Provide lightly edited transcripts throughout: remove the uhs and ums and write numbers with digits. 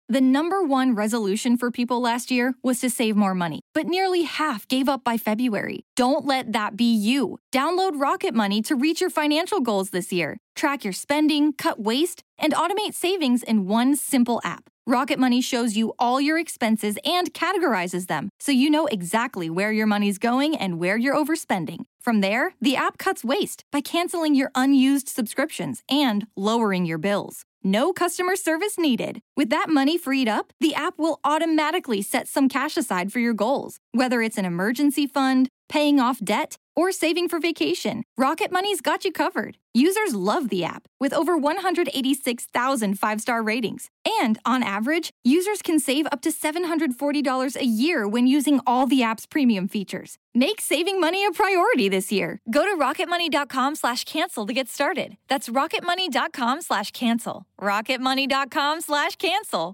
The number one resolution for people last year was to save more money, but nearly half gave up by February. Don't let that be you. Download Rocket Money to reach your financial goals this year. Track your spending, cut waste, and automate savings in one simple app. Rocket Money shows you all your expenses and categorizes them, so you know exactly where your money's going and where you're overspending. From there, the app cuts waste by canceling your unused subscriptions and lowering your bills. No customer service needed. With that money freed up, the app will automatically set some cash aside for your goals, whether it's an emergency fund, paying off debt, or saving for vacation. Rocket Money's got you covered. Users love the app, with over 186,000 five-star ratings. And on average, users can save up to $740 a year when using all the app's premium features. Make saving money a priority this year. Go to rocketmoney.com/cancel to get started. That's rocketmoney.com/cancel. rocketmoney.com/cancel.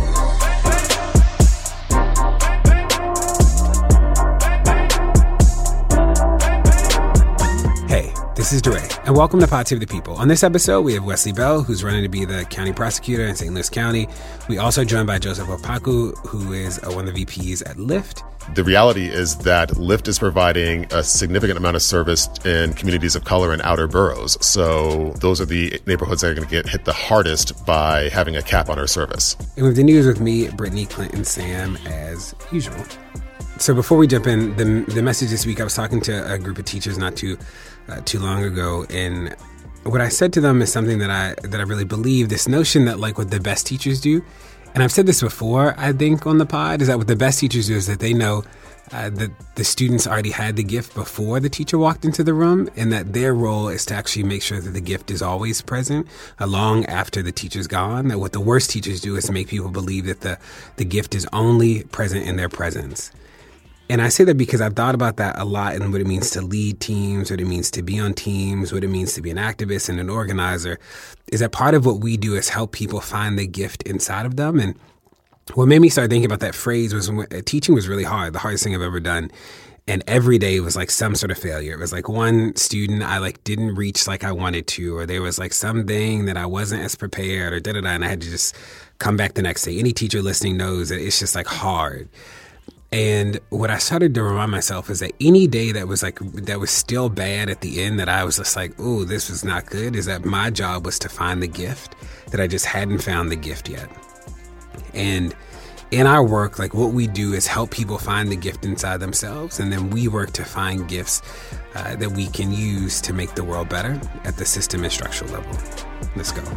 Hey, this is DeRay, and welcome to Pod Save the People. On this episode, we have Wesley Bell, who's running to be the county prosecutor in St. Louis County. We also joined by Joseph Opaku, who is one of the VPs at Lyft. The reality is that Lyft is providing a significant amount of service in communities of color and outer boroughs. So those are the neighborhoods that are going to get hit the hardest by having a cap on our service. And with the news with me, Brittany, Clinton, Sam, as usual. So before we jump in, the message this week, I was talking to a group of teachers not too long ago, and what I said to them is something that I really believe, this notion that like what the best teachers do, and I've said this before, I think on the pod, is that what the best teachers do is that they know that the students already had the gift before the teacher walked into the room, and that their role is to actually make sure that the gift is always present long after the teacher's gone. That what the worst teachers do is make people believe that the gift is only present in their presence. And I say that because I've thought about that a lot and what it means to lead teams, what it means to be on teams, what it means to be an activist and an organizer, is that part of what we do is help people find the gift inside of them. And what made me start thinking about that phrase was when teaching was really hard, the hardest thing I've ever done. And every day was like some sort of failure. It was like one student I like didn't reach like I wanted to, or there was like something that I wasn't as prepared, or da-da-da, and I had to just come back the next day. Any teacher listening knows that it's just like hard. And what I started to remind myself is that any day that was still bad at the end, that I was just like, oh, this was not good, is that my job was to find the gift, that I just hadn't found the gift yet. And in our work, like what we do is help people find the gift inside themselves. And then we work to find gifts that we can use to make the world better at the system and structural level. Let's go.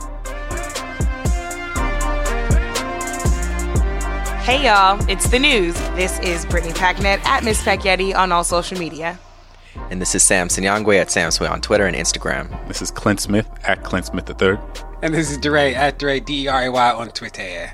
Hey y'all, it's the news. This is Brittany Packnett at Miss Pacyetti on all social media. And this is Sam Sinyangwe at Sam Sway on Twitter and Instagram. This is Clint Smith at Clint Smith III. And this is DeRay at DeRay, DeRay on Twitter.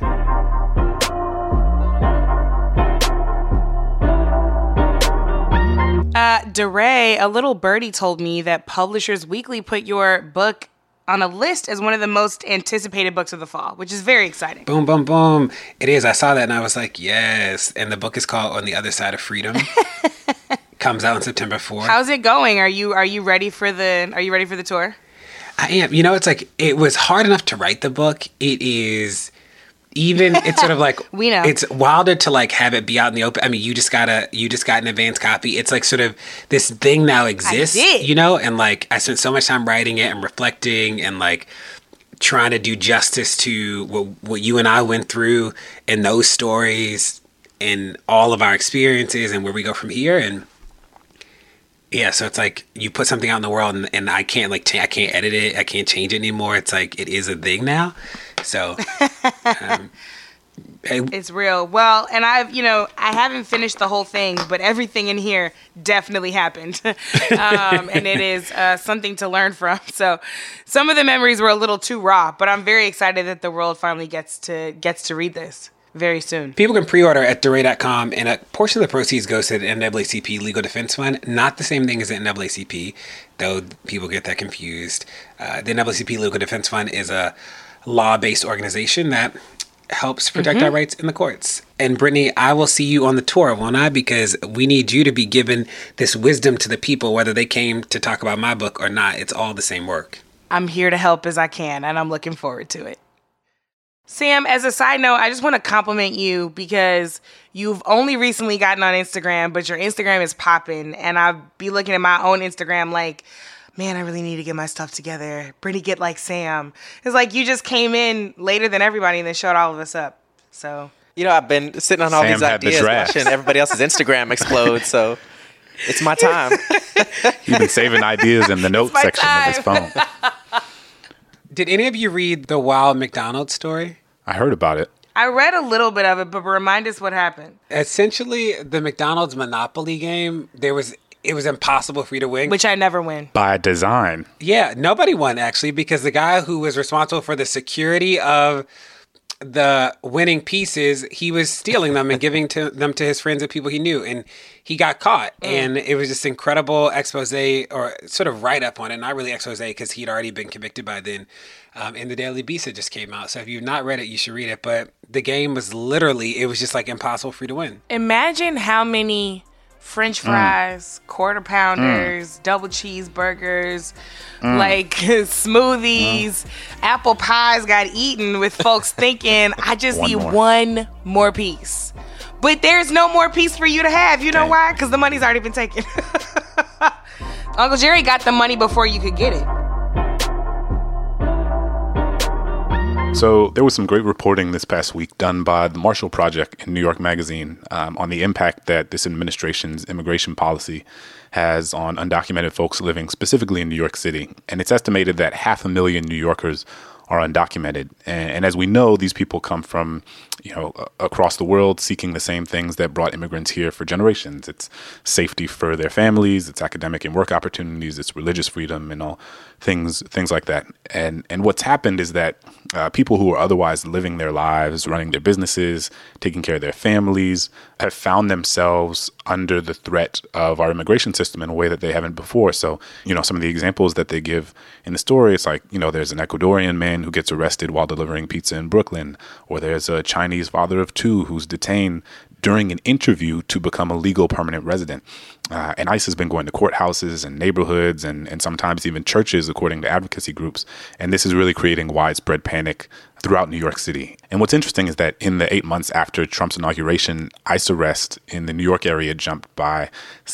DeRay, a little birdie told me that Publishers Weekly put your book on a list as one of the most anticipated books of the fall, which is very exciting. Boom, boom, boom. It is. I saw that and I was like, yes. And the book is called On the Other Side of Freedom. Comes out on September 4th. How's it going? Are you ready for the tour? I am. You know, it's like, it was hard enough to write the book. It's sort of like, we know it's wilder to like have it be out in the open. I mean, you just got an advance copy. It's like sort of this thing now exists, you know, and like I spent so much time writing it and reflecting and like trying to do justice to what you and I went through and those stories and all of our experiences and where we go from here. And yeah, so it's like you put something out in the world and I can't I can't edit it. I can't change it anymore. It's like, it is a thing now. So it's real. Well, and I haven't finished the whole thing, but everything in here definitely happened. And it is something to learn from. So some of the memories were a little too raw, but I'm very excited that the world finally gets to read this very soon. People can pre-order at DeRay.com, and a portion of the proceeds goes to the NAACP Legal Defense Fund. Not the same thing as the NAACP, though people get that confused. The NAACP Legal Defense Fund is a law-based organization that helps protect our rights in the courts. And Brittany, I will see you on the tour, won't I? Because we need you to be giving this wisdom to the people, whether they came to talk about my book or not. It's all the same work. I'm here to help as I can, and I'm looking forward to it. Sam, as a side note, I just want to compliment you because you've only recently gotten on Instagram, but your Instagram is popping. And I'll be looking at my own Instagram like, man, I really need to get my stuff together. Brittany, get like Sam. It's like you just came in later than everybody and then showed all of us up. So, I've been sitting on all these ideas, watching everybody else's Instagram explode. So it's my time. You've been saving ideas in the notes section of his phone. Did any of you read the Wild McDonald's story? I heard about it. I read a little bit of it, but remind us what happened. Essentially, the McDonald's Monopoly game, it was impossible for you to win. Which I never win. By design. Yeah, nobody won, actually, because the guy who was responsible for the security of the winning pieces, he was stealing them and giving them to his friends and people he knew. And he got caught. And it was this incredible expose or sort of write-up on it. Not really expose because he'd already been convicted by then. And the Daily Beast had just came out. So if you've not read it, you should read it. But the game was it was just like impossible for you to win. Imagine how many French fries, quarter pounders, double cheeseburgers, like smoothies, apple pies got eaten with folks thinking, I just need one more piece. But there's no more piece for you to have. You know why? Because the money's already been taken. Uncle Jerry got the money before you could get it. So there was some great reporting this past week done by the Marshall Project in New York Magazine on the impact that this administration's immigration policy has on undocumented folks living specifically in New York City. And it's estimated that 500,000 New Yorkers are undocumented. And as we know, these people come from, across the world seeking the same things that brought immigrants here for generations. It's safety for their families, it's academic and work opportunities, it's religious freedom and all things like that. And what's happened is that people who are otherwise living their lives, running their businesses, taking care of their families, have found themselves under the threat of our immigration system in a way that they haven't before. So, some of the examples that they give in the story, it's like, there's an Ecuadorian man who gets arrested while delivering pizza in Brooklyn, or there's a Chinese father of two who's detained during an interview to become a legal permanent resident. And ICE has been going to courthouses and neighborhoods and sometimes even churches, according to advocacy groups. And this is really creating widespread panic throughout New York City. And what's interesting is that in the 8 months after Trump's inauguration, ICE arrests in the New York area jumped by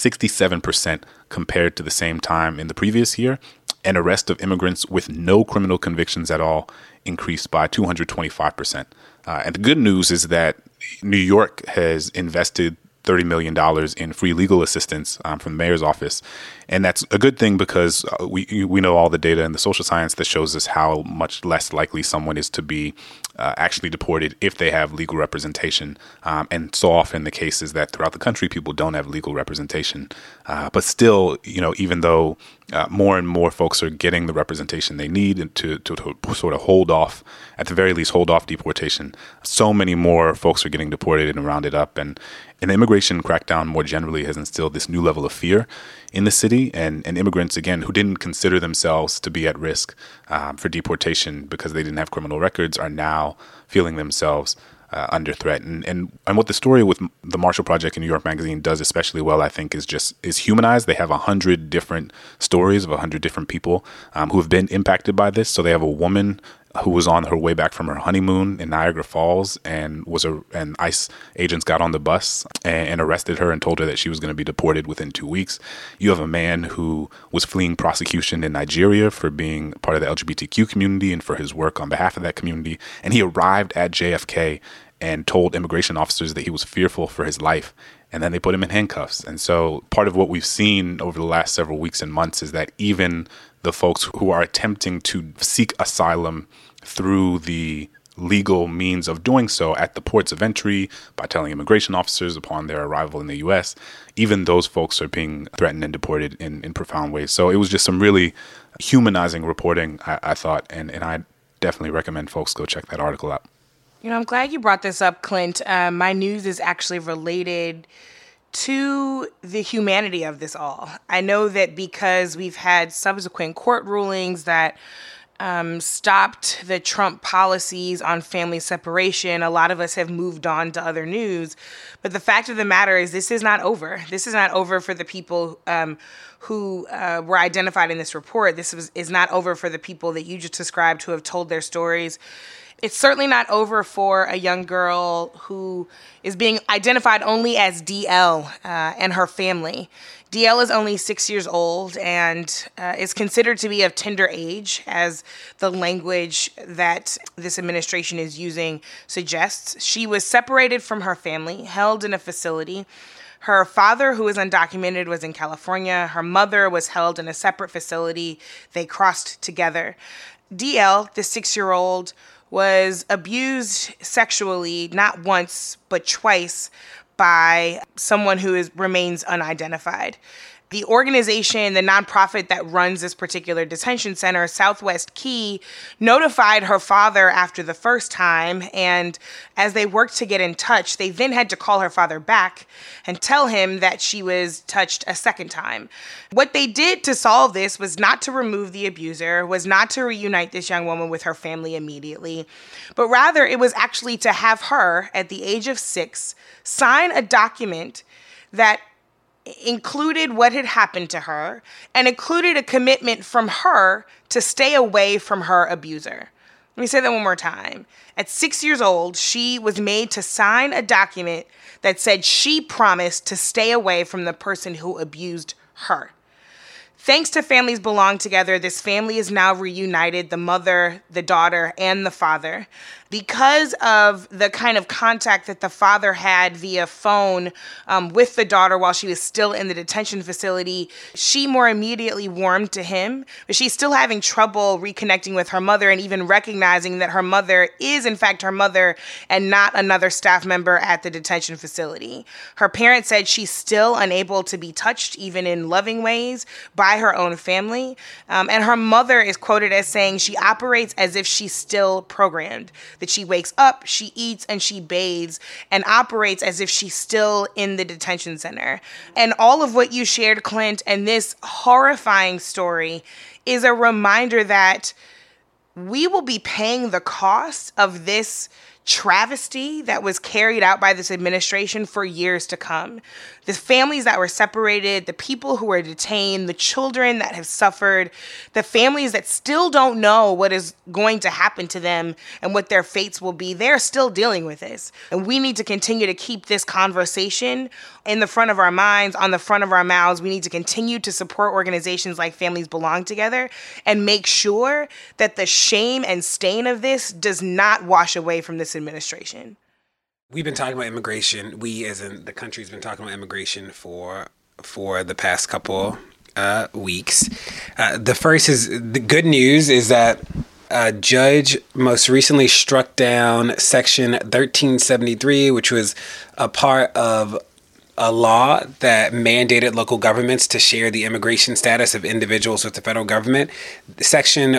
67% compared to the same time in the previous year. And arrest of immigrants with no criminal convictions at all increased by 225%. And the good news is that New York has invested $30 million in free legal assistance from the mayor's office. And that's a good thing because we know all the data in the social science that shows us how much less likely someone is to be actually deported if they have legal representation. And so often the case is that throughout the country, people don't have legal representation. But still, even though more and more folks are getting the representation they need to sort of hold off, at the very least, hold off deportation, so many more folks are getting deported and rounded up. And the immigration crackdown more generally has instilled this new level of fear in the city. And immigrants, again, who didn't consider themselves to be at risk for deportation because they didn't have criminal records, are now feeling themselves under threat. And what the story with the Marshall Project in New York Magazine does especially well, I think, is humanize. They have 100 different stories of 100 different people who have been impacted by this. So they have a woman who was on her way back from her honeymoon in Niagara Falls and ICE agents got on the bus and arrested her and told her that she was going to be deported within 2 weeks. You have a man who was fleeing prosecution in Nigeria for being part of the LGBTQ community and for his work on behalf of that community. And he arrived at JFK and told immigration officers that he was fearful for his life. And then they put him in handcuffs. And so part of what we've seen over the last several weeks and months is that even the folks who are attempting to seek asylum through the legal means of doing so at the ports of entry by telling immigration officers upon their arrival in the U.S., even those folks are being threatened and deported in profound ways. So it was just some really humanizing reporting, I thought, and I definitely recommend folks go check that article out. I'm glad you brought this up, Clint. My news is actually related to the humanity of this all. I know that because we've had subsequent court rulings that stopped the Trump policies on family separation, a lot of us have moved on to other news. But the fact of the matter is this is not over. This is not over for the people who were identified in this report. This is not over for the people that you just described who have told their stories. It's certainly not over for a young girl who is being identified only as DL and her family. DL is only 6 years old and is considered to be of tender age, as the language that this administration is using suggests. She was separated from her family, held in a facility. Her father, who is undocumented, was in California. Her mother was held in a separate facility. They crossed together. DL, the 6-year-old, was abused sexually not once, but twice by someone who remains unidentified. The organization, the nonprofit that runs this particular detention center, Southwest Key, notified her father after the first time, and as they worked to get in touch, they then had to call her father back and tell him that she was touched a second time. What they did to solve this was not to remove the abuser, was not to reunite this young woman with her family immediately, but rather it was actually to have her, at the age of 6, sign a document that included what had happened to her and included a commitment from her to stay away from her abuser. Let me say that one more time. At 6 years old, she was made to sign a document that said she promised to stay away from the person who abused her. Thanks to Families Belong Together, this family is now reunited, the mother, the daughter, and the father. Because of the kind of contact that the father had via phone with the daughter while she was still in the detention facility, she more immediately warmed to him. But she's still having trouble reconnecting with her mother and even recognizing that her mother is, in fact, her mother and not another staff member at the detention facility. Her parents said she's still unable to be touched, even in loving ways, by her own family. And her mother is quoted as saying she operates as if she's still programmed, that she wakes up, she eats, and she bathes, and operates as if she's still in the detention center. And all of what you shared, Clint, and this horrifying story is a reminder that we will be paying the cost of this travesty that was carried out by this administration for years to come. The families that were separated, the people who were detained, the children that have suffered, the families that still don't know what is going to happen to them and what their fates will be, they're still dealing with this. And we need to continue to keep this conversation in the front of our minds, on the front of our mouths. We need to continue to support organizations like Families Belong Together and make sure that the shame and stain of this does not wash away from this administration. We've been talking about immigration. We, as in the country, has been talking about immigration for the past couple weeks. The first is the good news is that a judge most recently struck down Section 1373, which was a part of a law that mandated local governments to share the immigration status of individuals with the federal government. Section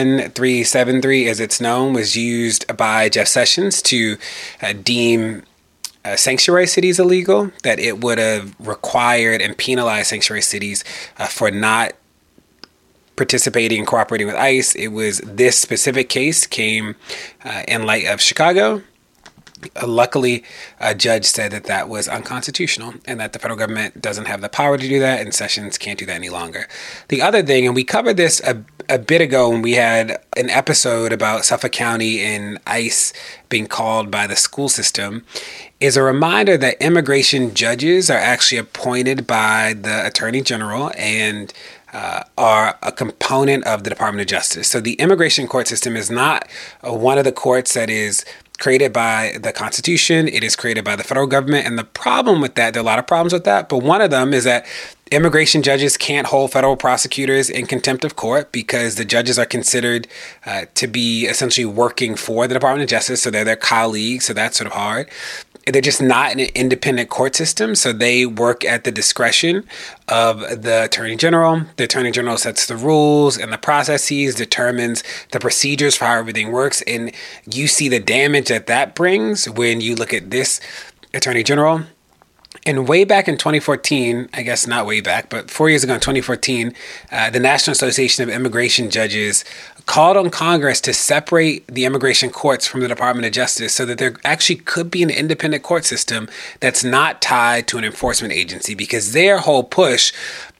1373, as it's known, was used by Jeff Sessions to deem sanctuary cities illegal, that it would have required and penalized sanctuary cities for not participating and cooperating with ICE. It was this specific case came in light of Chicago. Luckily, a judge said that that was unconstitutional and that the federal government doesn't have the power to do that, and Sessions can't do that any longer. The other thing, and we covered this a bit ago when we had an episode about Suffolk County and ICE being called by the school system, is a reminder that immigration judges are actually appointed by the Attorney General and are a component of the Department of Justice. So the immigration court system is not one of the courts that is created by the Constitution. It is created by the federal government. And the problem with that, there are a lot of problems with that, but one of them is that immigration judges can't hold federal prosecutors in contempt of court because the judges are considered to be essentially working for the Department of Justice. So they're their colleagues. So that's sort of hard. They're just not an independent court system, so they work at the discretion of the Attorney General. The Attorney General sets the rules and the processes, determines the procedures for how everything works, and you see the damage that that brings when you look at this Attorney General. And way back in 2014, I guess not way back, but 4 years ago in 2014, the National Association of Immigration Judges called on Congress to separate the immigration courts from the Department of Justice so that there actually could be an independent court system that's not tied to an enforcement agency, because their whole push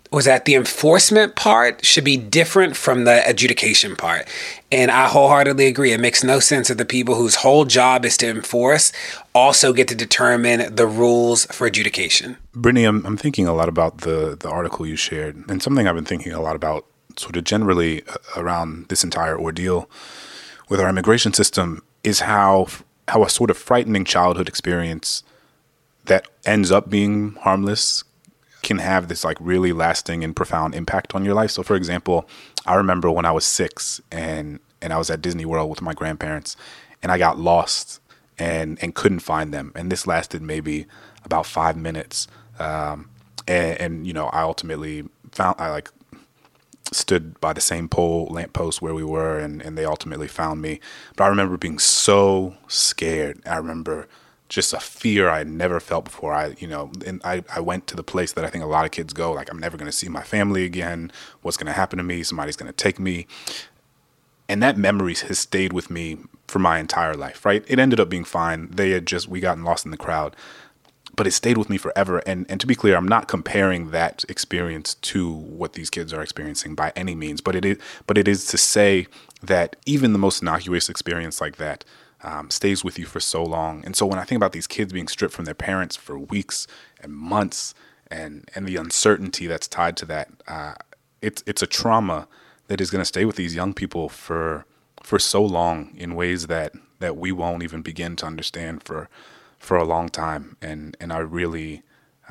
was that the enforcement part should be different from the adjudication part. And I wholeheartedly agree. It makes no sense that the people whose whole job is to enforce also get to determine the rules for adjudication. Brittany, I'm thinking a lot about the article you shared, and something I've been thinking a lot about sort of generally around this entire ordeal with our immigration system is how a sort of frightening childhood experience that ends up being harmless can have this like really lasting and profound impact on your life. So for example, I remember when I was 6 and I was at Disney World with my grandparents and I got lost and couldn't find them. And this lasted maybe about 5 minutes. And you know, I ultimately I stood by the same lamppost where we were, and they ultimately found me. But I remember being so scared. I remember just a fear I had never felt before. I went to the place that I think a lot of kids go, like, I'm never going to see my family again. What's going to happen to me? Somebody's going to take me. And that memory has stayed with me for my entire life, right? It ended up being fine. We gotten lost in the crowd. But it stayed with me forever. And to be clear, I'm not comparing that experience to what these kids are experiencing by any means. But it is to say that even the most innocuous experience like that stays with you for so long. And so when I think about these kids being stripped from their parents for weeks and months and the uncertainty that's tied to that, it's a trauma that is going to stay with these young people for so long in ways that we won't even begin to understand for a long time. And I really,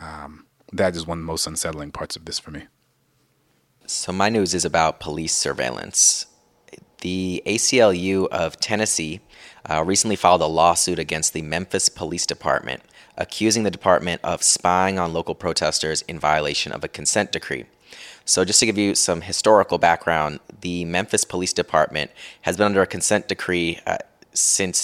that is one of the most unsettling parts of this for me. So my news is about police surveillance. The ACLU of Tennessee recently filed a lawsuit against the Memphis Police Department, accusing the department of spying on local protesters in violation of a consent decree. So just to give you some historical background, the Memphis Police Department has been under a consent decree since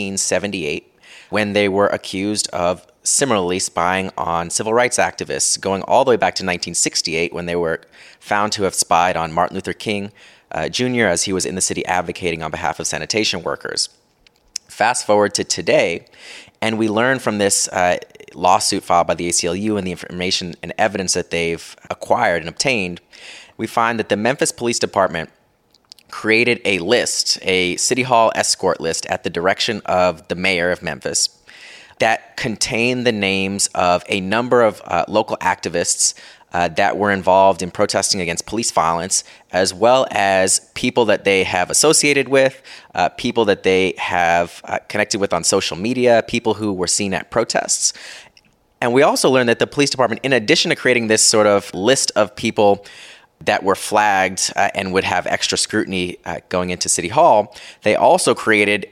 1978, when they were accused of similarly spying on civil rights activists, going all the way back to 1968 when they were found to have spied on Martin Luther King Jr. as he was in the city advocating on behalf of sanitation workers. Fast forward to today, and we learn from this lawsuit filed by the ACLU and the information and evidence that they've acquired and obtained, we find that the Memphis Police Department created a list, a City Hall escort list at the direction of the mayor of Memphis that contained the names of a number of local activists that were involved in protesting against police violence, as well as people that they have associated with, people that they have connected with on social media, people who were seen at protests. And we also learned that the police department, in addition to creating this sort of list of people that were flagged and would have extra scrutiny going into City Hall, they also created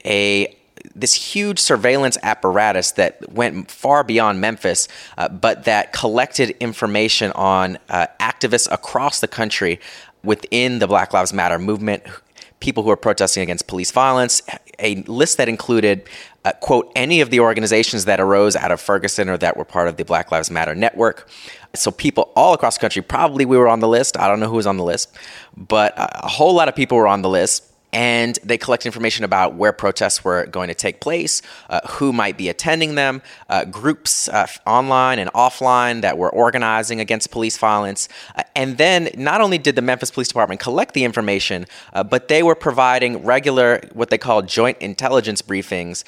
this huge surveillance apparatus that went far beyond Memphis, but that collected information on activists across the country within the Black Lives Matter movement, people who are protesting against police violence, a list that included, quote, any of the organizations that arose out of Ferguson or that were part of the Black Lives Matter network. So people all across the country, probably we were on the list. I don't know who was on the list, but a whole lot of people were on the list. And they collect information about where protests were going to take place, who might be attending them, groups online and offline that were organizing against police violence. And then not only did the Memphis Police Department collect the information, but they were providing regular, what they call joint intelligence briefings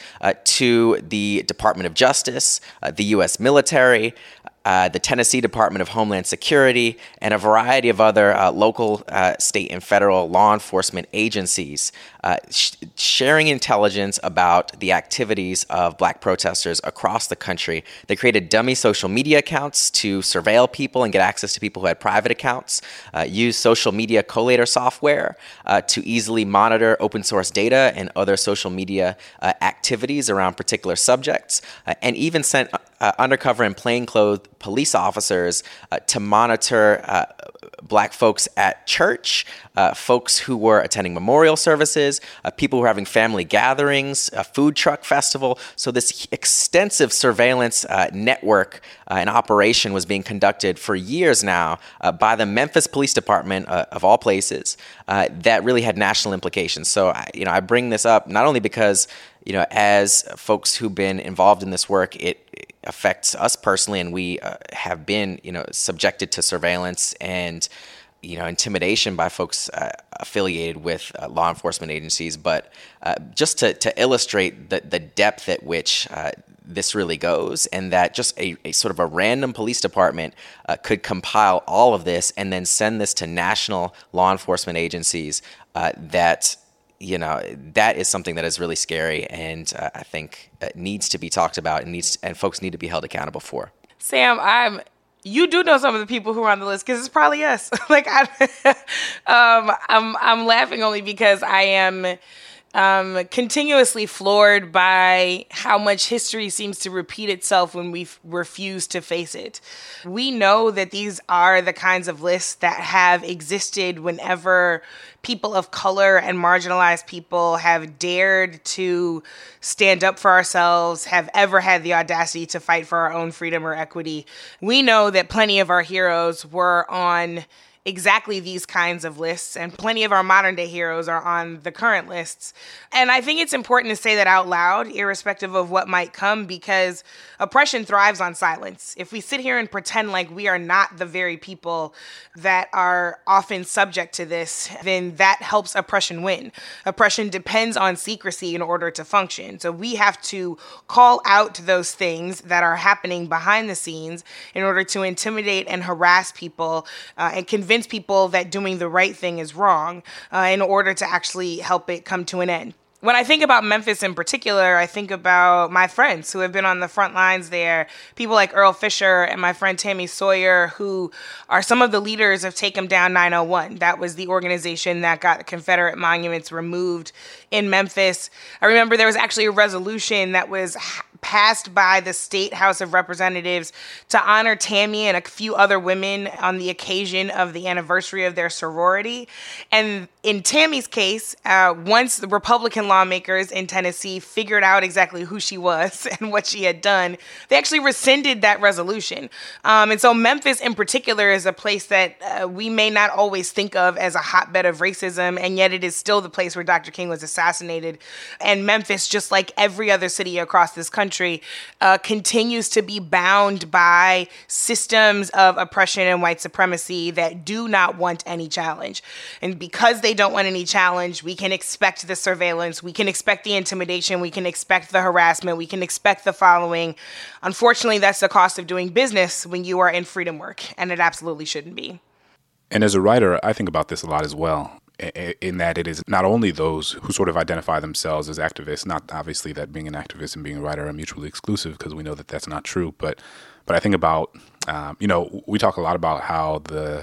to the Department of Justice, the U.S. military, the Tennessee Department of Homeland Security, and a variety of other local, state, and federal law enforcement agencies, sharing intelligence about the activities of Black protesters across the country. They created dummy social media accounts to surveil people and get access to people who had private accounts, used social media collator software to easily monitor open source data and other social media activities around particular subjects, and even sent undercover and plainclothes police officers to monitor Black folks at church, folks who were attending memorial services, people who were having family gatherings, a food truck festival. So this extensive surveillance network and operation was being conducted for years now by the Memphis Police Department, of all places, that really had national implications. So, I bring this up not only because, as folks who've been involved in this work, it affects us personally, and we have been, subjected to surveillance and, intimidation by folks affiliated with law enforcement agencies. But just to illustrate the depth at which this really goes, and that just a sort of a random police department could compile all of this and then send this to national law enforcement agencies, that is something that is really scary, and I think needs to be talked about and folks need to be held accountable for. Sam, you do know some of the people who are on the list, because it's probably us. Like, I'm laughing only because I am continuously floored by how much history seems to repeat itself when we refuse to face it. We know that these are the kinds of lists that have existed whenever people of color and marginalized people have dared to stand up for ourselves, have ever had the audacity to fight for our own freedom or equity. We know that plenty of our heroes were on exactly these kinds of lists, and plenty of our modern day heroes are on the current lists. And I think it's important to say that out loud, irrespective of what might come, because oppression thrives on silence. If we sit here and pretend like we are not the very people that are often subject to this, then that helps oppression win. Oppression depends on secrecy in order to function. So we have to call out those things that are happening behind the scenes in order to intimidate and harass people, and convince people that doing the right thing is wrong, in order to actually help it come to an end. When I think about Memphis in particular, I think about my friends who have been on the front lines there, people like Earl Fisher and my friend Tammy Sawyer, who are some of the leaders of Take 'Em Down 901. That was the organization that got Confederate monuments removed in Memphis. I remember there was actually a resolution that was passed by the State House of Representatives to honor Tammy and a few other women on the occasion of the anniversary of their sorority. And in Tammy's case, once the Republican lawmakers in Tennessee figured out exactly who she was and what she had done, they actually rescinded that resolution. And so Memphis in particular is a place that we may not always think of as a hotbed of racism, and yet it is still the place where Dr. King was assassinated. And Memphis, just like every other city across this country, continues to be bound by systems of oppression and white supremacy that do not want any challenge. And because they don't want any challenge, we can expect the surveillance, we can expect the intimidation, we can expect the harassment, we can expect the following. Unfortunately, that's the cost of doing business when you are in freedom work, and it absolutely shouldn't be. And as a writer, I think about this a lot as well, in that it is not only those who sort of identify themselves as activists, not obviously that being an activist and being a writer are mutually exclusive, because we know that that's not true, but I think about, we talk a lot about how the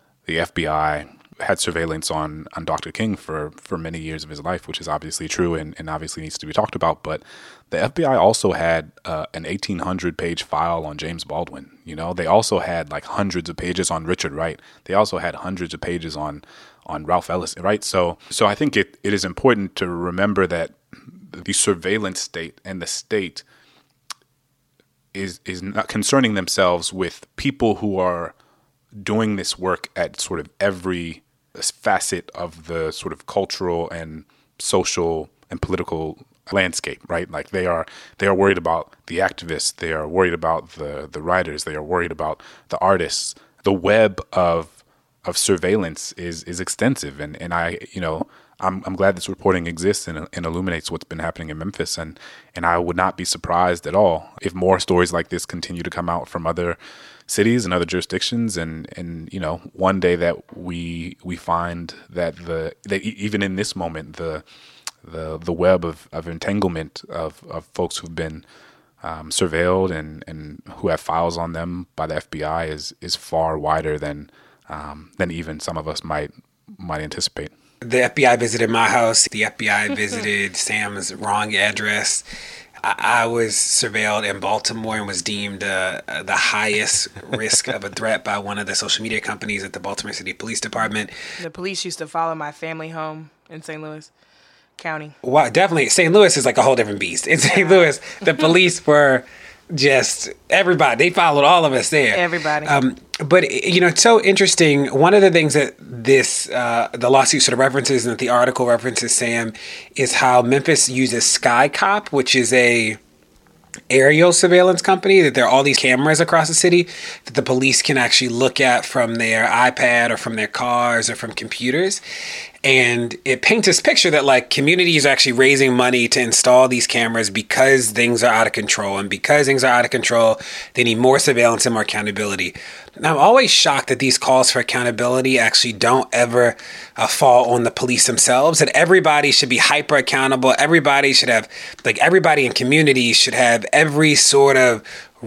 FBI had surveillance on Dr. King for many years of his life, which is obviously true and obviously needs to be talked about. But the FBI also had an 1,800-page file on James Baldwin. They also had like hundreds of pages on Richard Wright. They also had hundreds of pages on Ralph Ellison, right? So I think it is important to remember that the surveillance state and the state is not concerning themselves with people who are doing this work at sort of every facet of the sort of cultural and social and political landscape, right? Like they are worried about the activists, they are worried about the writers, they are worried about the artists. The web of surveillance is extensive, and I'm glad this reporting exists and illuminates what's been happening in Memphis, and I would not be surprised at all if more stories like this continue to come out from other cities and other jurisdictions, and one day that we find that even in this moment the web of entanglement of folks who've been surveilled and who have files on them by the FBI is far wider than even some of us might anticipate. The FBI visited my house. The FBI visited Sam's wrong address. I was surveilled in Baltimore and was deemed the highest risk of a threat by one of the social media companies at the Baltimore City Police Department. The police used to follow my family home in St. Louis County. Wow, definitely. St. Louis is like a whole different beast. In St. Louis, the police were just everybody. They followed all of us there. Everybody. But, it's so interesting. One of the things that the lawsuit sort of references and that the article references, Sam, is how Memphis uses Sky Cop, which is a aerial surveillance company, that there are all these cameras across the city that the police can actually look at from their iPad or from their cars or from computers. And it paints this picture that like communities are actually raising money to install these cameras because things are out of control. And because things are out of control, they need more surveillance and more accountability. And I'm always shocked that these calls for accountability actually don't ever fall on the police themselves. That everybody should be hyper accountable. Everybody should have, like everybody in communities should have every sort of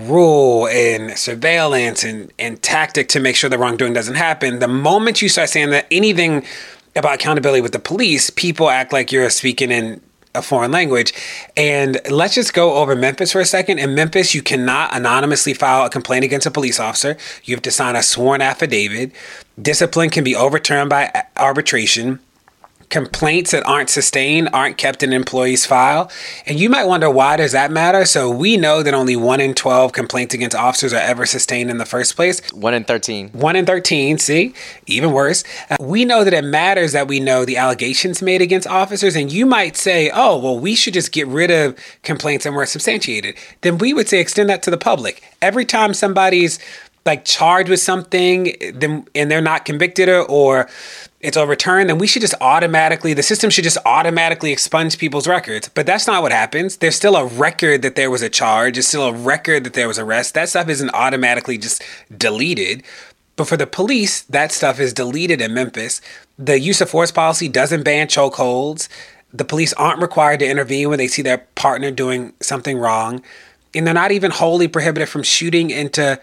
rule and surveillance and tactic to make sure the wrongdoing doesn't happen. The moment you start saying that anything about accountability with the police, people act like you're speaking in a foreign language. And let's just go over Memphis for a second. In Memphis, you cannot anonymously file a complaint against a police officer. You have to sign a sworn affidavit. Discipline can be overturned by arbitration. Complaints that aren't sustained aren't kept in an employee's file. And you might wonder, why does that matter? So we know that only 1 in 12 complaints against officers are ever sustained in the first place. 1 in 13. 1 in 13, see? Even worse. We know that it matters that we know the allegations made against officers. And you might say, oh, well, we should just get rid of complaints that weren't substantiated. Then we would say extend that to the public. Every time somebody's like charged with something and they're not convicted or it's overturned, then we should just automatically, the system should just automatically expunge people's records. But that's not what happens. There's still a record that there was a charge. There's still a record that there was arrest. That stuff isn't automatically just deleted. But for the police, that stuff is deleted in Memphis. The use of force policy doesn't ban chokeholds. The police aren't required to intervene when they see their partner doing something wrong. And they're not even wholly prohibited from shooting into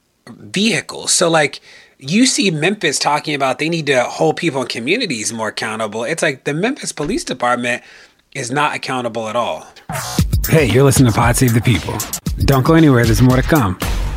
vehicles. So like, you see Memphis talking about they need to hold people in communities more accountable. It's like the Memphis Police Department is not accountable at all. Hey, you're listening to Pod Save the People. Don't go anywhere. There's more to come.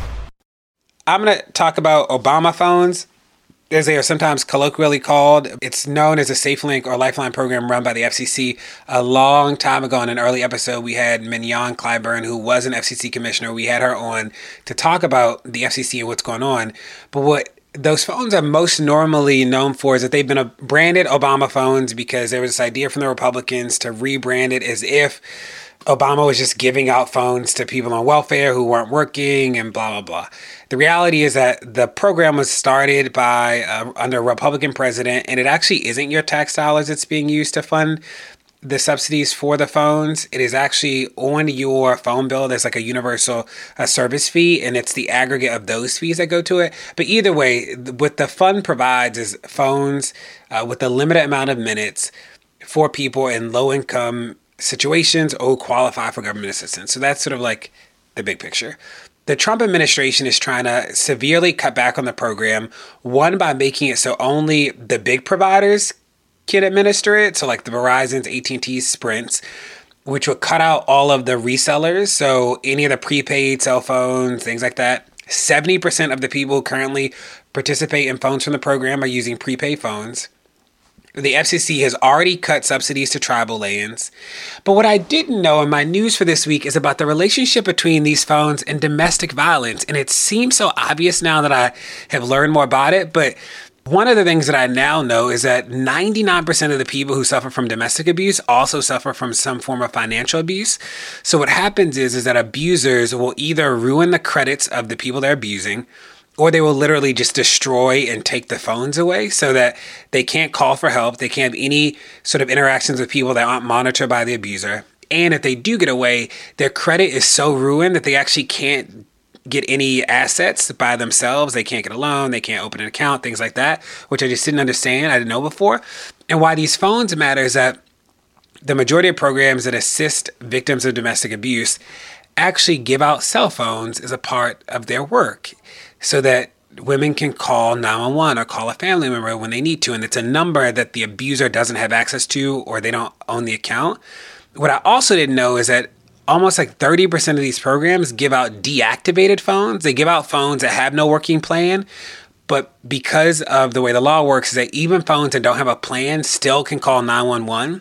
I'm going to talk about Obama phones, as they are sometimes colloquially called. It's known as a SafeLink or Lifeline program run by the FCC. A long time ago in an early episode, we had Mignon Clyburn, who was an FCC commissioner. We had her on to talk about the FCC and what's going on. But what those phones are most normally known for is that they've been branded Obama phones because there was this idea from the Republicans to rebrand it as if Obama was just giving out phones to people on welfare who weren't working and blah, blah, blah. The reality is that the program was started by under a Republican president, and it actually isn't your tax dollars that's being used to fund the subsidies for the phones. It is actually on your phone bill. There's like a universal service fee, and it's the aggregate of those fees that go to it. But either way, what the fund provides is phones with a limited amount of minutes for people in low-income situations or qualify for government assistance. So that's sort of like the big picture. The Trump administration is trying to severely cut back on the program, one, by making it so only the big providers can administer it. So like the Verizon's, AT&T's, Sprint's, which would cut out all of the resellers. So any of the prepaid cell phones, things like that. 70% of the people who currently participate in phones from the program are using prepaid phones. The FCC has already cut subsidies to tribal lands. But what I didn't know in my news for this week is about the relationship between these phones and domestic violence. And it seems so obvious now that I have learned more about it. But one of the things that I now know is that 99% of the people who suffer from domestic abuse also suffer from some form of financial abuse. So what happens is that abusers will either ruin the credits of the people they're abusing, or they will literally just destroy and take the phones away so that they can't call for help. They can't have any sort of interactions with people that aren't monitored by the abuser. And if they do get away, their credit is so ruined that they actually can't get any assets by themselves. They can't get a loan. They can't open an account, things like that, which I just didn't understand. I didn't know before. And why these phones matter is that the majority of programs that assist victims of domestic abuse actually give out cell phones as a part of their work, so that women can call 911 or call a family member when they need to. And it's a number that the abuser doesn't have access to, or they don't own the account. What I also didn't know is that almost like 30% of these programs give out deactivated phones. They give out phones that have no working plan. But because of the way the law works, is that even phones that don't have a plan still can call 911.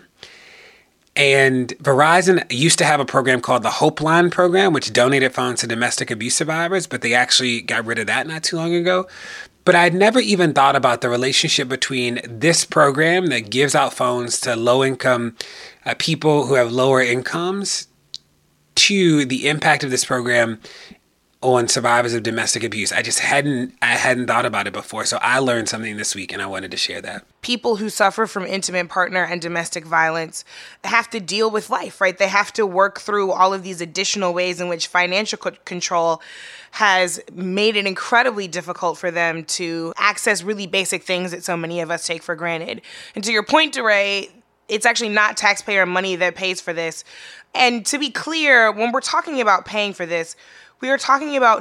And Verizon used to have a program called the Hope Line program, which donated phones to domestic abuse survivors, but they actually got rid of that not too long ago. But I'd never even thought about the relationship between this program that gives out phones to low-income people who have lower incomes to the impact of this program on survivors of domestic abuse. I hadn't thought about it before. So I learned something this week and I wanted to share that. People who suffer from intimate partner and domestic violence have to deal with life, right? They have to work through all of these additional ways in which financial control has made it incredibly difficult for them to access really basic things that so many of us take for granted. And to your point, DeRay, it's actually not taxpayer money that pays for this. And to be clear, when we're talking about paying for this, we are talking about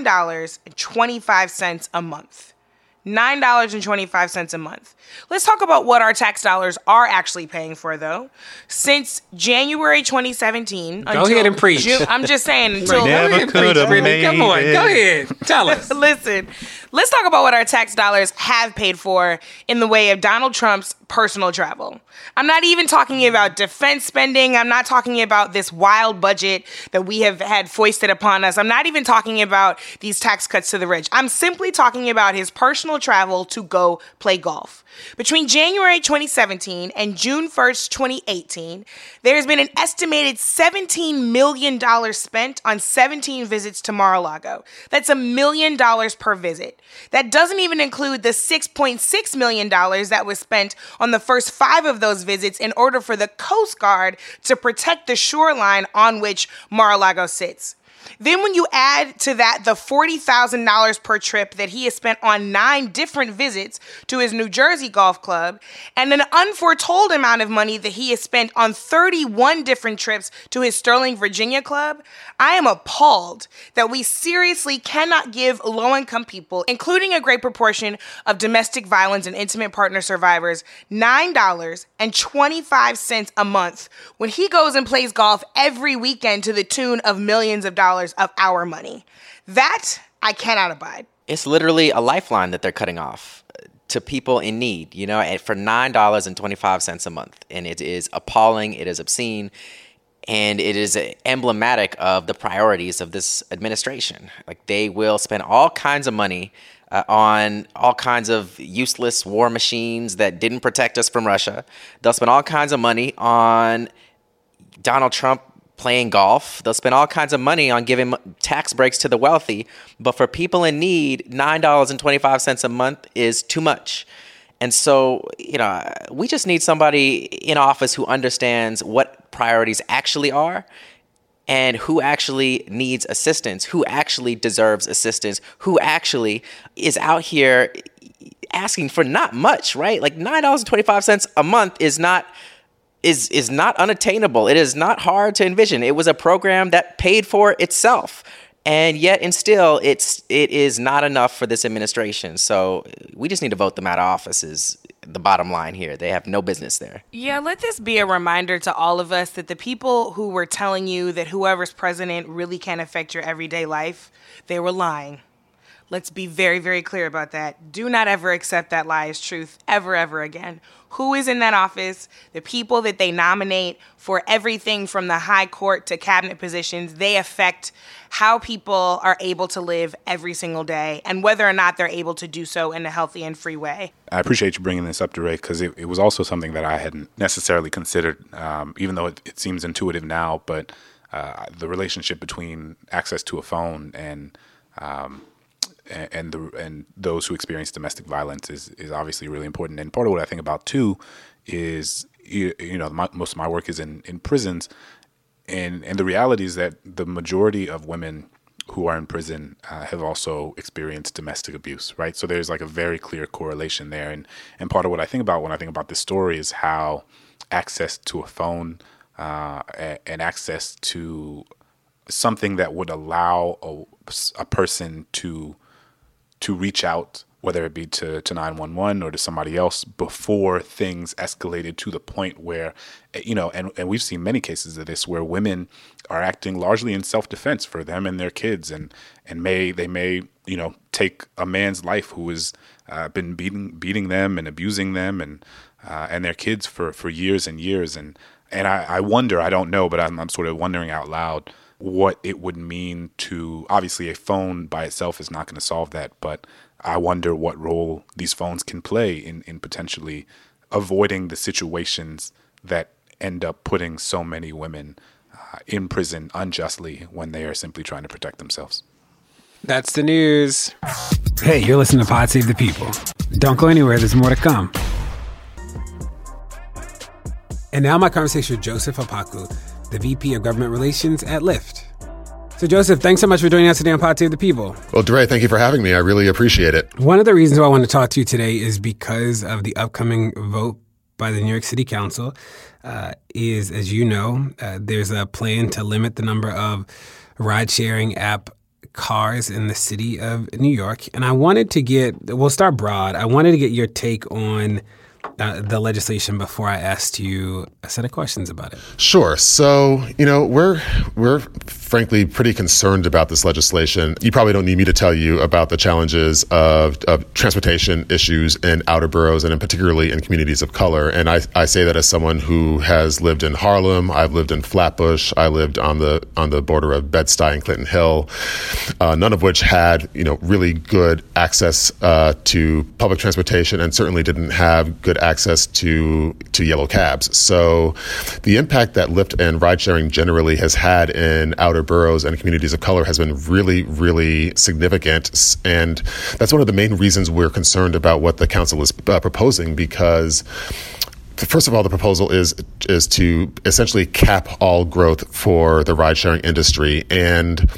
$9.25 a month. $9.25 a month. Let's talk about what our tax dollars are actually paying for, though. Since January 2017, go ahead and preach. I'm just saying until Never could have made Come on, it. go ahead, tell us. Listen, let's talk about what our tax dollars have paid for in the way of Donald Trump's personal travel. I'm not even talking about defense spending. I'm not talking about this wild budget that we have had foisted upon us. I'm not even talking about these tax cuts to the rich. I'm simply talking about his personal travel to go play golf. Between January 2017 and June 1st, 2018, there's been an estimated $17 million spent on 17 visits to Mar-a-Lago. That's $1 million per visit. That doesn't even include the $6.6 million that was spent on the first 5 of those visits in order for the Coast Guard to protect the shoreline on which Mar-a-Lago sits. Then when you add to that the $40,000 per trip that he has spent on 9 different visits to his New Jersey golf club, and an unforetold amount of money that he has spent on 31 different trips to his Sterling, Virginia club, I am appalled that we seriously cannot give low-income people, including a great proportion of domestic violence and intimate partner survivors, $9.25 a month when he goes and plays golf every weekend to the tune of millions of dollars of our money. That I cannot abide. It's literally a lifeline that they're cutting off to people in need, you know, for $9.25 a month. And it is appalling, it is obscene, and it is emblematic of the priorities of this administration. Like, they will spend all kinds of money on all kinds of useless war machines that didn't protect us from Russia. They'll spend all kinds of money on Donald Trump playing golf. They'll spend all kinds of money on giving tax breaks to the wealthy. But for people in need, $9.25 a month is too much. And so, you know, we just need somebody in office who understands what priorities actually are and who actually needs assistance, who actually deserves assistance, who actually is out here asking for not much, right? Like $9.25 a month is not unattainable. It is not hard to envision. It was a program that paid for itself. And yet, and still, it is not enough for this administration. So we just need to vote them out of office is the bottom line here. They have no business there. Yeah, let this be a reminder to all of us that the people who were telling you that whoever's president really can't affect your everyday life, they were lying. Let's be very, very clear about that. Do not ever accept that lie as truth ever, ever again. Who is in that office? The people that they nominate for everything from the high court to cabinet positions, they affect how people are able to live every single day and whether or not they're able to do so in a healthy and free way. I appreciate you bringing this up, DeRay, because it was also something that I hadn't necessarily considered, even though it seems intuitive now, but the relationship between access to a phone and those who experience domestic violence is obviously really important. And part of what I think about too is, most of my work is in prisons, and the reality is that the majority of women who are in prison have also experienced domestic abuse, right? So there's like a very clear correlation there. And part of what I think about when I think about this story is how access to a phone and access to something that would allow a person to reach out, whether it be to 911 or to somebody else, before things escalated to the point where, and we've seen many cases of this where women are acting largely in self-defense for them and their kids, and they may take a man's life who has been beating them and abusing them and their kids for years and years. And I wonder, I don't know, but I'm sort of wondering out loud what it would mean to, obviously a phone by itself is not going to solve that, but I wonder what role these phones can play in potentially avoiding the situations that end up putting so many women in prison unjustly when they are simply trying to protect themselves. That's the news. Hey, you're listening to Pod Save the People. Don't go anywhere. There's more to come. And now my conversation with Joseph Apaku, the VP of Government Relations at Lyft. So, Joseph, thanks so much for joining us today on Pod Save the People. Well, DeRay, thank you for having me. I really appreciate it. One of the reasons why I want to talk to you today is because of the upcoming vote by the New York City Council. Is, as you know, there's a plan to limit the number of ride-sharing app cars in the city of New York. And I wanted to we'll start broad. I wanted to get your take on the legislation before I asked you a set of questions about it. Sure. So, we're frankly pretty concerned about this legislation. You probably don't need me to tell you about the challenges of transportation issues in outer boroughs and particularly in communities of color. And I say that as someone who has lived in Harlem. I've lived in Flatbush. I lived on the border of Bed-Stuy and Clinton Hill, none of which had, really good access to public transportation and certainly didn't have good access to yellow cabs. So the impact that Lyft and ride sharing generally has had in outer boroughs and communities of color has been really, really significant. And that's one of the main reasons we're concerned about what the council is proposing, because first of all, the proposal is to essentially cap all growth for the ride sharing industry. And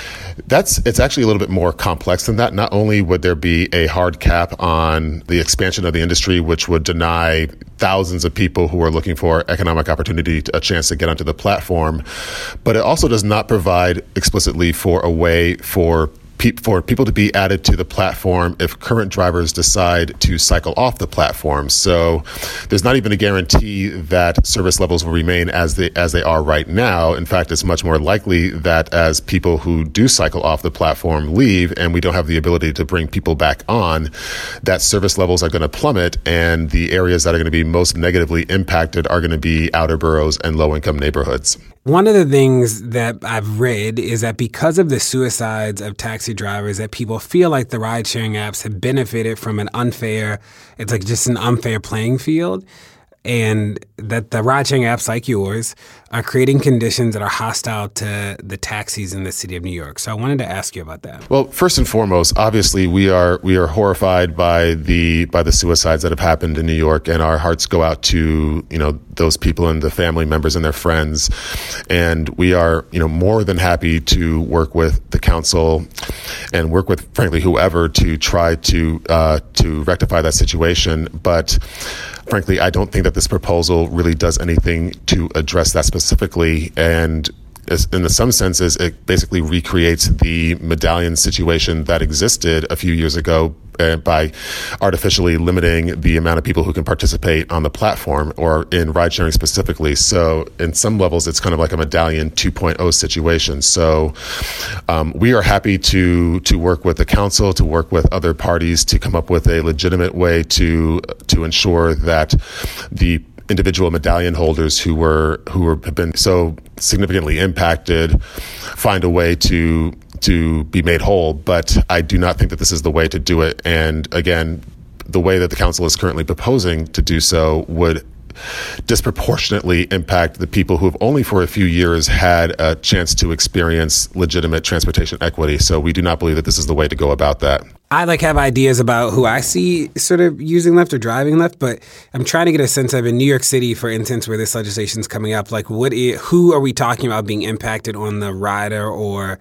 it's actually a little bit more complex than that. Not only would there be a hard cap on the expansion of the industry, which would deny thousands of people who are looking for economic opportunity a chance to get onto the platform, but it also does not provide explicitly for a way for people to be added to the platform if current drivers decide to cycle off the platform. So there's not even a guarantee that service levels will remain as they are right now. In fact, it's much more likely that as people who do cycle off the platform leave and we don't have the ability to bring people back on, that service levels are going to plummet, and the areas that are going to be most negatively impacted are going to be outer boroughs and low-income neighborhoods. One of the things that I've read is that because of the suicides of taxi drivers, that people feel like the ride-sharing apps have benefited from an unfair playing field, and that the ride-sharing apps like yours are creating conditions that are hostile to the taxis in the city of New York. So I wanted to ask you about that. Well, first and foremost, obviously we are horrified by the suicides that have happened in New York, and our hearts go out to those people and the family members and their friends. And we are more than happy to work with the council and work with, frankly, whoever to try to rectify that situation. But frankly, I don't think that this proposal really does anything to address that specifically. And in some senses, it basically recreates the medallion situation that existed a few years ago by artificially limiting the amount of people who can participate on the platform or in ride sharing specifically. So in some levels, it's kind of like a medallion 2.0 situation. So we are happy to work with the council, to work with other parties to come up with a legitimate way to ensure that the individual medallion holders who have been so significantly impacted find a way to be made whole. But I do not think that this is the way to do it. And again, the way that the council is currently proposing to do so would disproportionately impact the people who have only for a few years had a chance to experience legitimate transportation equity. So we do not believe that this is the way to go about that. I have ideas about who I see sort of using Lyft or driving Lyft, but I'm trying to get a sense of in New York City, for instance, where this legislation is coming up, who are we talking about being impacted on the rider or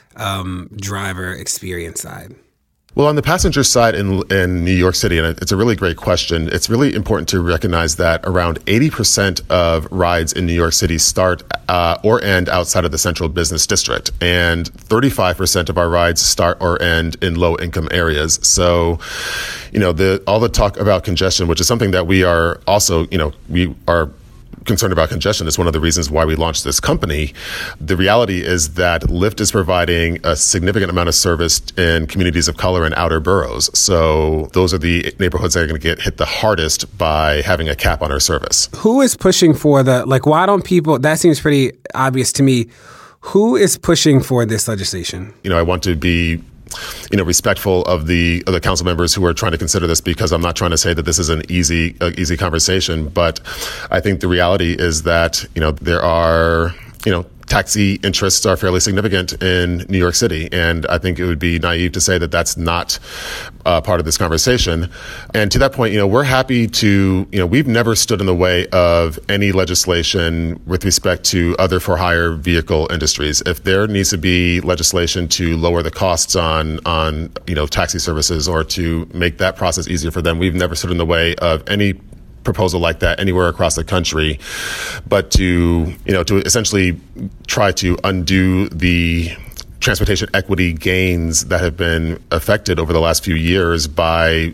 driver experience side? Well, on the passenger side in New York City, and it's a really great question, it's really important to recognize that around 80% of rides in New York City start or end outside of the central business district, and 35% of our rides start or end in low-income areas. So, all the talk about congestion, which is something that we are also, we are concerned about congestion, is one of the reasons why we launched this company. The reality is that Lyft is providing a significant amount of service in communities of color and outer boroughs. So those are the neighborhoods that are going to get hit the hardest by having a cap on our service. Who is pushing for why don't people, that seems pretty obvious to me. Who is pushing for this legislation? I want to be respectful of the council members who are trying to consider this, because I'm not trying to say that this is an easy conversation. But I think the reality is that, there are, taxi interests are fairly significant in New York City. And I think it would be naive to say that that's not part of this conversation. And to that point, we're happy to, we've never stood in the way of any legislation with respect to other for-hire vehicle industries. If there needs to be legislation to lower the costs on taxi services or to make that process easier for them, we've never stood in the way of any proposal like that anywhere across the country, but to essentially try to undo the transportation equity gains that have been affected over the last few years by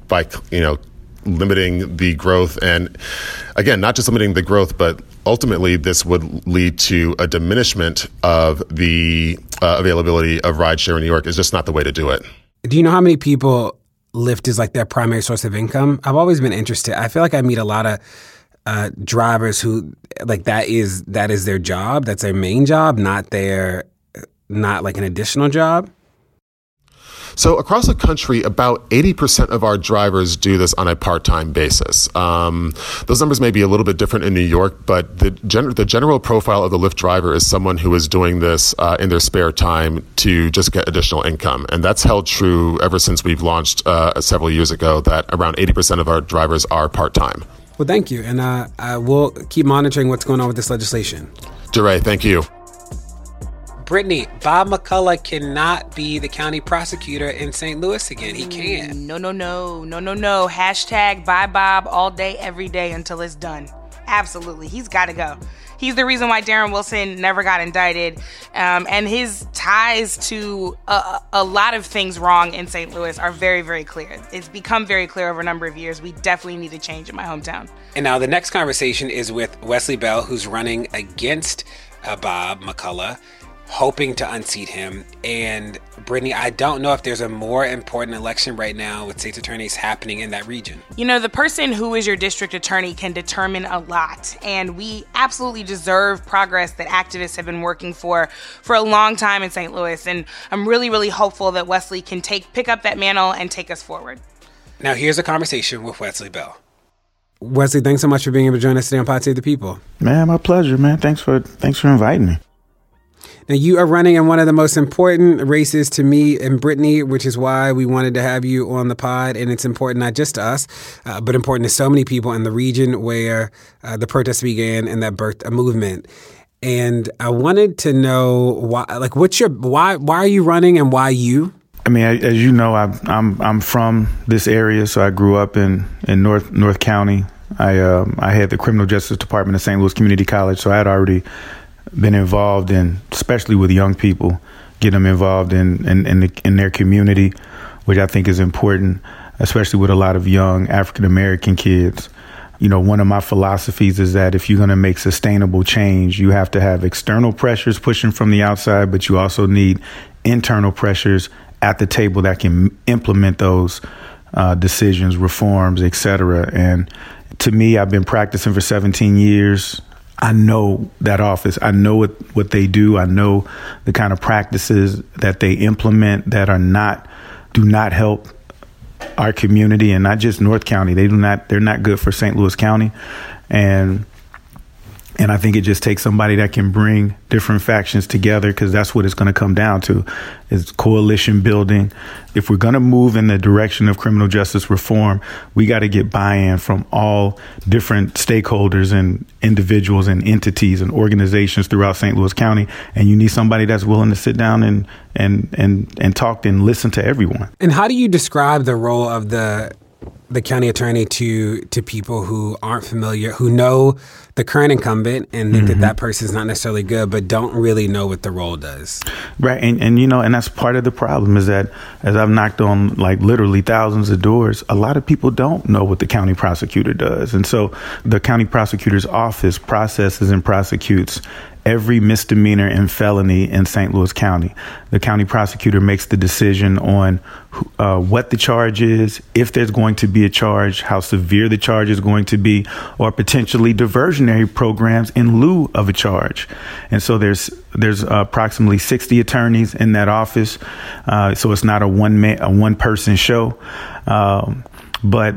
limiting the growth. And again, not just limiting the growth, but ultimately this would lead to a diminishment of the availability of rideshare in New York. Is just not the way to do it. Do you know how many people Lyft is like their primary source of income? I've always been interested. I feel like I meet a lot of drivers who like that is their job. That's their main job, not like an additional job. So across the country, about 80% of our drivers do this on a part-time basis. Those numbers may be a little bit different in New York, but the general profile of the Lyft driver is someone who is doing this in their spare time to just get additional income. And that's held true ever since we've launched several years ago, that around 80% of our drivers are part-time. Well, thank you. And we'll keep monitoring what's going on with this legislation. DeRay, thank you. Brittany, Bob McCullough cannot be the county prosecutor in St. Louis again. He can. No. Hashtag bye Bob all day, every day until it's done. Absolutely. He's got to go. He's the reason why Darren Wilson never got indicted. And his ties to a lot of things wrong in St. Louis are very, very clear. It's become very clear over a number of years. We definitely need a change in my hometown. And now the next conversation is with Wesley Bell, who's running against Bob McCullough, hoping to unseat him. And Brittany, I don't know if there's a more important election right now with state's attorneys happening in that region. The person who is your district attorney can determine a lot. And we absolutely deserve progress that activists have been working for a long time in St. Louis. And I'm really, really hopeful that Wesley can pick up that mantle and take us forward. Now here's a conversation with Wesley Bell. Wesley, thanks so much for being able to join us today on Pod Save the People. Man, my pleasure, man. Thanks for inviting me. Now, you are running in one of the most important races to me and Brittany, which is why we wanted to have you on the pod. And it's important not just to us, but important to so many people in the region where the protests began and that birthed a movement. And I wanted to know why are you running and why you? I mean, as you know, I'm from this area, so I grew up in North County. I had the criminal justice department at St. Louis Community College, so I had already been involved in, especially with young people, get them involved in their community, which I think is important, especially with a lot of young African-American kids. One of my philosophies is that if you're going to make sustainable change, you have to have external pressures pushing from the outside, but you also need internal pressures at the table that can implement those decisions, reforms, et cetera. And to me, I've been practicing for 17 years. I know that office. I know what they do. I know the kind of practices that they implement that do not help our community, and not just North County. They're not good for St. Louis County. And I think it just takes somebody that can bring different factions together, because that's what it's going to come down to, is coalition building. If we're going to move in the direction of criminal justice reform, we got to get buy-in from all different stakeholders and individuals and entities and organizations throughout St. Louis County. And you need somebody that's willing to sit down and talk and listen to everyone. And how do you describe the role of the county attorney to people who aren't familiar, who know the current incumbent and think that person's not necessarily good, but don't really know what the role does? Right. And that's part of the problem, is that as I've knocked on like literally thousands of doors, a lot of people don't know what the county prosecutor does. And so the county prosecutor's office processes and prosecutes every misdemeanor and felony in St. Louis County. The county prosecutor makes the decision on what the charge is, if there's going to be a charge, how severe the charge is going to be, or potentially diversionary programs in lieu of a charge. And so there's approximately 60 attorneys in that office. So it's not a one person show. But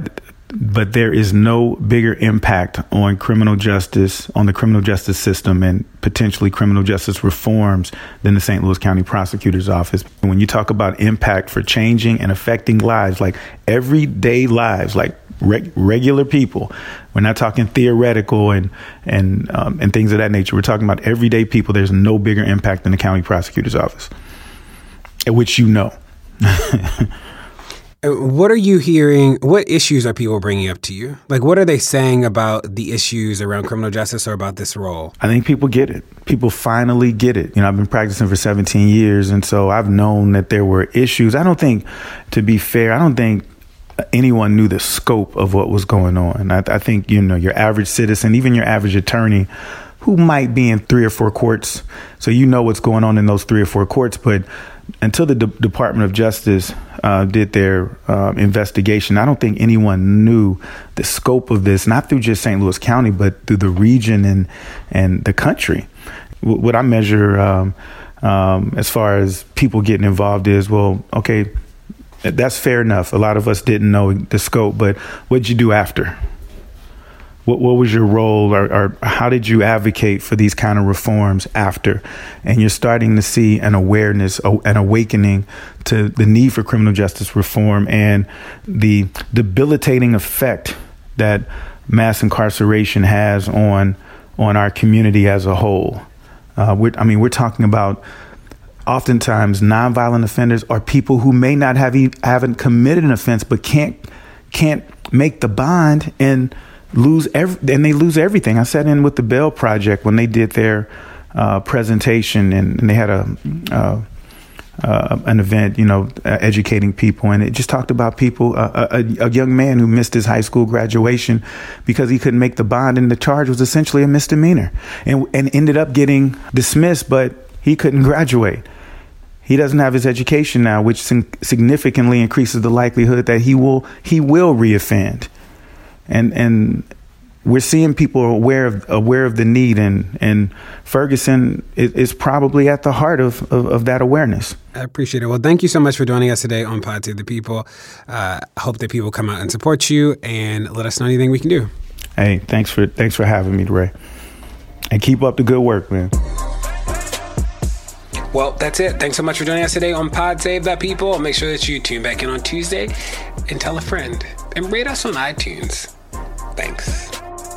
But there is no bigger impact on criminal justice, on the criminal justice system, and potentially criminal justice reforms than the St. Louis County Prosecutor's Office. When you talk about impact for changing and affecting lives, like everyday lives, like regular people, we're not talking theoretical and things of that nature. We're talking about everyday people. There's no bigger impact than the County Prosecutor's Office, which you know. What are you hearing? What issues are people bringing up to you? Like, what are they saying about the issues around criminal justice or about this role? I think people get it. People finally get it. You know, I've been practicing for 17 years, and so I've known that there were issues. I don't think, to be fair, I don't think anyone knew the scope of what was going on. I think, you know, your average citizen, even your average attorney, who might be in 3 or 4 courts, so you know what's going on in those 3 or 4 courts, but until the Department of Justice did their investigation, I don't think anyone knew the scope of this, not through just St. Louis County, but through the region and the country. What I measure as far as people getting involved is, well, okay, that's fair enough. A lot of us didn't know the scope, but what did you do after? What was your role, or how did you advocate for these kind of reforms after? And you're starting to see an awareness, an awakening to the need for criminal justice reform and the debilitating effect that mass incarceration has on our community as a whole. We're talking about oftentimes nonviolent offenders are people who may not haven't committed an offense, but can't make the bond and lose everything. I sat in with the Bail Project when they did their presentation, and they had an event, you know, educating people, and it just talked about people, a young man who missed his high school graduation because he couldn't make the bond, and the charge was essentially a misdemeanor, and ended up getting dismissed, but he couldn't graduate. He doesn't have his education now, which significantly increases the likelihood that he will reoffend. And we're seeing people aware of the need, and Ferguson is probably at the heart of that awareness. I appreciate it. Well, thank you so much for joining us today on Pod Save the People. Hope that people come out and support you and let us know anything we can do. Hey, thanks for having me, Ray. And keep up the good work, man. Well, that's it. Thanks so much for joining us today on Pod Save the People. Make sure that you tune back in on Tuesday and tell a friend and rate us on iTunes. Thanks.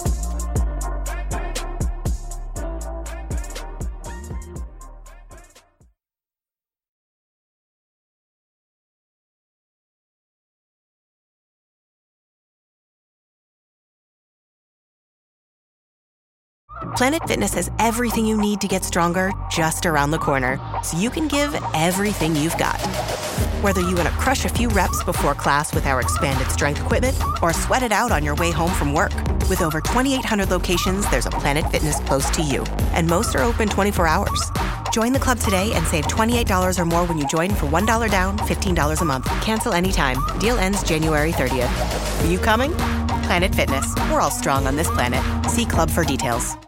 Planet Fitness has everything you need to get stronger just around the corner, so you can give everything you've got. Whether you want to crush a few reps before class with our expanded strength equipment or sweat it out on your way home from work. With over 2,800 locations, there's a Planet Fitness close to you, and most are open 24 hours. Join the club today and save $28 or more when you join for $1 down, $15 a month. Cancel anytime. Deal ends January 30th. Are you coming? Planet Fitness. We're all strong on this planet. See club for details.